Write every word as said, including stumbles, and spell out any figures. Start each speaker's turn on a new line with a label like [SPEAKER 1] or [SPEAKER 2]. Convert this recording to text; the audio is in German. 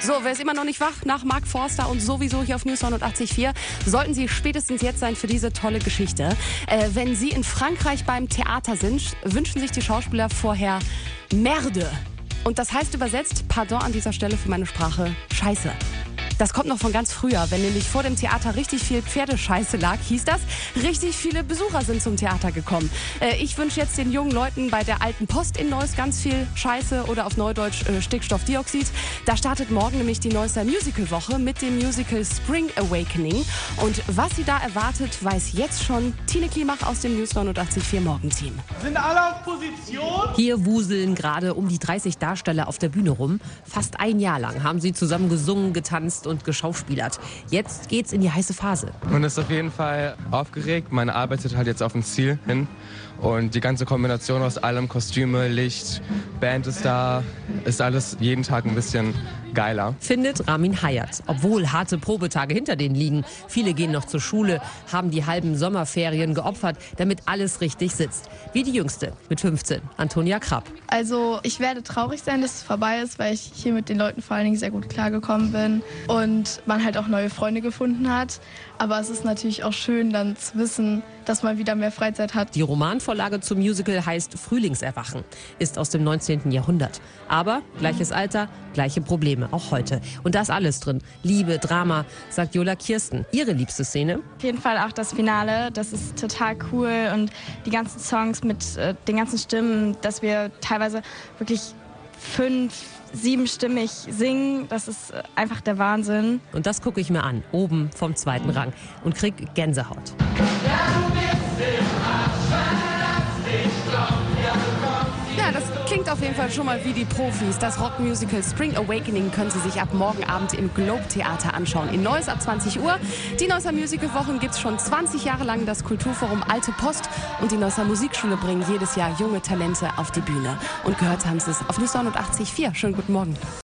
[SPEAKER 1] So, wer ist immer noch nicht wach nach Mark Forster und sowieso hier auf News neunundachtzig Komma vier, sollten Sie spätestens jetzt sein für diese tolle Geschichte. Äh, wenn Sie in Frankreich beim Theater sind, wünschen sich die Schauspieler vorher Merde. Und das heißt übersetzt, pardon an dieser Stelle für meine Sprache, Scheiße. Das kommt noch von ganz früher, wenn nämlich vor dem Theater richtig viel Pferdescheiße lag, hieß das, richtig viele Besucher sind zum Theater gekommen. Äh, ich wünsche jetzt den jungen Leuten bei der Alten Post in Neuss ganz viel Scheiße oder auf Neudeutsch äh, Stickstoffdioxid. Da startet morgen nämlich die Neusser Musical-Woche mit dem Musical Spring Awakening. Und was sie da erwartet, weiß jetzt schon Tine Klimach aus dem News neunundachtzig Komma vier Morgenteam.
[SPEAKER 2] Sind alle auf Position?
[SPEAKER 3] Hier wuseln gerade um die dreißig Darsteller auf der Bühne rum. Fast ein Jahr lang haben sie zusammen gesungen, getanzt und geschauspielert. Jetzt geht's in die heiße Phase.
[SPEAKER 4] Man ist auf jeden Fall aufgeregt. Man arbeitet halt jetzt auf ein Ziel hin. Und die ganze Kombination aus allem, Kostüme, Licht, Band ist da, ist alles jeden Tag ein bisschen geiler.
[SPEAKER 3] Findet Ramin Hayat. Obwohl harte Probetage hinter denen liegen. Viele gehen noch zur Schule, haben die halben Sommerferien geopfert, damit alles richtig sitzt. Wie die Jüngste mit fünfzehn, Antonia Krapp.
[SPEAKER 5] Also ich werde traurig sein, dass es vorbei ist, weil ich hier mit den Leuten vor allen Dingen sehr gut klargekommen bin und man halt auch neue Freunde gefunden hat. Aber es ist natürlich auch schön, dann zu wissen, dass man wieder mehr Freizeit hat.
[SPEAKER 3] Die Romanvorlage zum Musical heißt Frühlingserwachen, ist aus dem neunzehnten Jahrhundert. Aber gleiches Alter, gleiche Probleme, auch heute. Und da ist alles drin. Liebe, Drama, sagt Jola Kirsten. Ihre liebste Szene?
[SPEAKER 6] Auf jeden Fall auch das Finale, das ist total cool. Und die ganzen Songs mit äh, den ganzen Stimmen, dass wir teilweise wirklich fünf, siebenstimmig singen, das ist äh, einfach der Wahnsinn.
[SPEAKER 3] Und das gucke ich mir an, oben vom zweiten Rang und krieg Gänsehaut.
[SPEAKER 1] Ja, das klingt auf jeden Fall schon mal wie die Profis. Das Rockmusical Spring Awakening können Sie sich ab morgen Abend im Globe Theater anschauen. In Neuss ab zwanzig Uhr. Die Neusser Musicalwochen gibt es schon zwanzig Jahre lang. Das Kulturforum Alte Post und die Neusser Musikschule bringen jedes Jahr junge Talente auf die Bühne. Und gehört haben Sie es auf News neunundachtzig Komma vier. Schönen guten Morgen.